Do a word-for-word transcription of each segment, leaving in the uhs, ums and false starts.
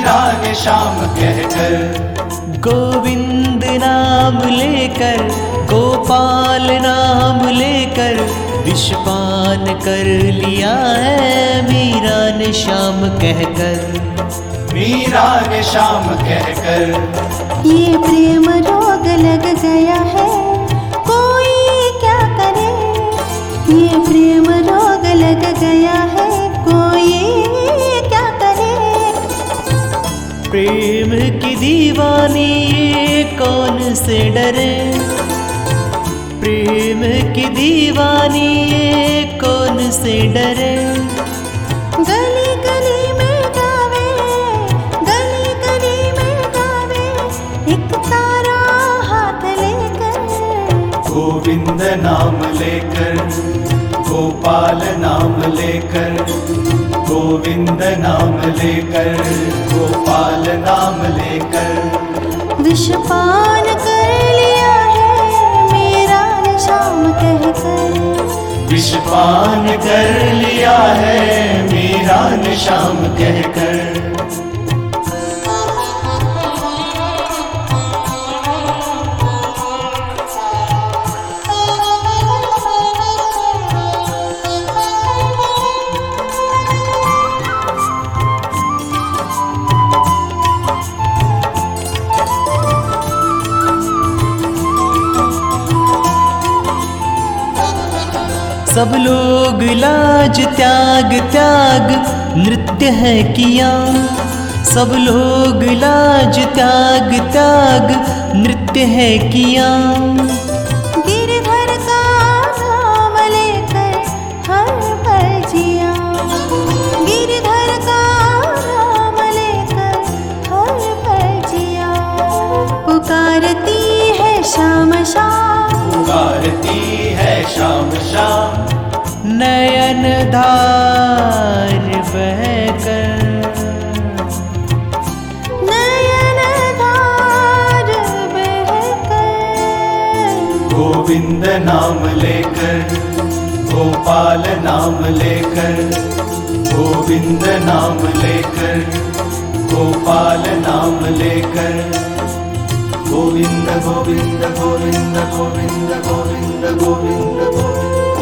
मीरा ने शाम कहकर। गोविंद नाम लेकर, गोपाल नाम लेकर, विषपान कर लिया है मीरा ने शाम कहकर। मीरा ने शाम कहकर। ये प्रेम रोग लग गया है, कोई क्या करे। ये प्रेम रोग लग गया है, कोई क्या करे। प्रेम की दीवानी ये कौन से डरे। प्रेम की दीवानी ये कौन से डरे। गली गली में गावे, गली गली में गावे, एक तारा हाथ लेकर। गोविंद नाम लेकर, गोपाल नाम लेकर, गोविंद नाम लेकर, गोपाल नाम लेकर। विषपान कर लिया है मीरा ने शाम कहकर। विषपान कर लिया है मीरा ने शाम कहकर। सब लोग लाज त्याग त्याग नृत्य है किया। सब लोग लाज त्याग त्याग नृत्य है किया। गिरधर का नाम लेकर हर पल जिया। गिरधर का नाम लेकर हर पल जिया। पुकारती है शाम शाम, पुकारती है शाम शाम। नयन धार बहकर, नयन धार बहकर। गोविंद नाम लेकर, गोपाल नाम लेकर, गोविंद नाम लेकर, गोपाल नाम लेकर। गोविंद गोविंद गोविंद गोविंद गोविंद गोविंद गोविंद।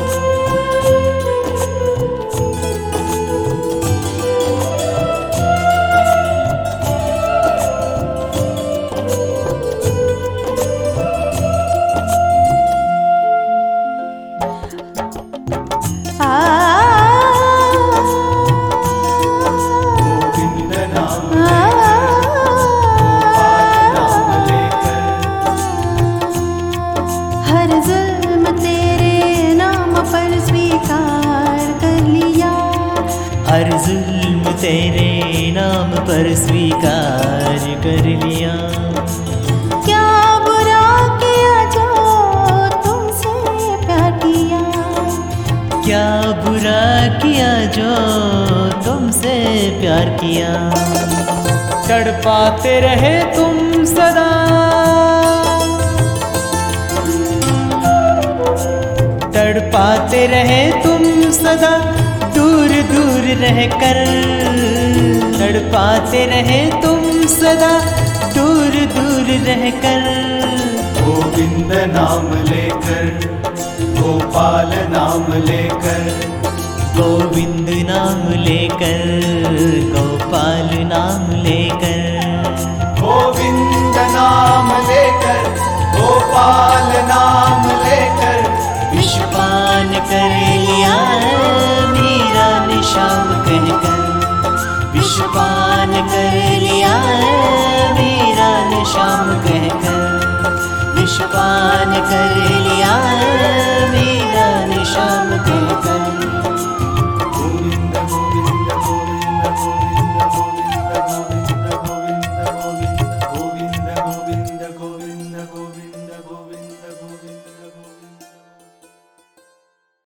हर जुल्म तेरे नाम पर स्वीकार कर लिया। हर जुल्म तेरे नाम पर स्वीकार कर लिया। क्या बुरा किया जो तुमसे प्यार किया। क्या बुरा किया जो तुमसे प्यार किया। तड़पाते रहे तुम सदा, तड़पाते रहे तुम सदा दूर दूर रहकर। तड़पाते रहे तुम सदा दूर दूर रहकर। गोविंद नाम लेकर, गोपाल नाम लेकर, गोविंद नाम लेकर, गोपाल नाम लेकर। गोविंद नाम लेकर, गोपाल नाम लेकर। विषपान कर लिया मीरा ने शाम कहकर। विषपान कर लिया मीरा ने शाम कहकर। विषपान कर लिया